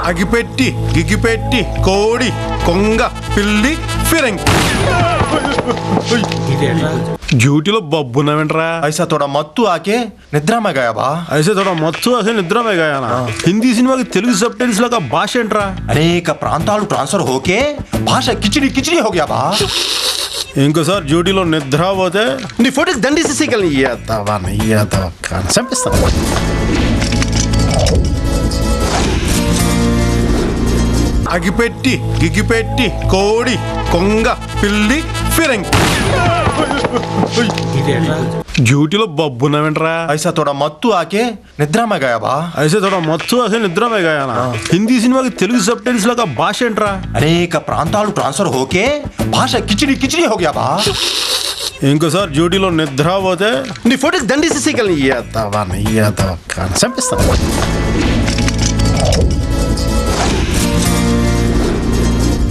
అగిపెట్టి గిగిపెట్టి కోడి కొంగ పిల్లి ఫిరంగి డ్యూటీలో బబ్బున్నావేంట్రా ऐसा थोड़ा मत्तू आके निद्रा में गया बा। అయితే తోడ మొత్తం అసలు నిద్రమే గాయనా హిందీ సినిమాకి తెలుగు సబ్ టైటిల్స్ లాగా భాష ఏంట్రా अरे का प्रांतालु ट्रांसफर होके भाषा किचड़ी किचड़ी हो गया बा। ఇంకోసారి డ్యూటీలో నిద్ర పోతే నీ ఫోటోకి దండి సిసికల్ని ఇయ్యేస్తావా ఇయ్యేస్తావా కానీ చంపిస్తావా అగిపెట్టి గిగిపెట్టి కోడి కొంగ పిల్లి ఫిరంగి డ్యూటీలో బబ్బున్నావేంట్రా ऐसा थोड़ा मत्तू आके निद्रा में गया बा। అయితే తోడ మొత్తం అసలు నిద్రమే గాయనా హిందీ సినిమాకి తెలుగు సబ్ టైటిల్స్ లాగా భాష ఏంట్రా अरे का प्रांतालु ट्रांसफर होके भाषा किचड़ी किचड़ी हो गया बा। ఇంకోసారి డ్యూటీలో నిద్ర పోతే నీ ఫోటోకి దండి సిసికల్ని ఇయ్యేస్తావా ఇయ్యేస్తావా కానీ చంపిస్తావా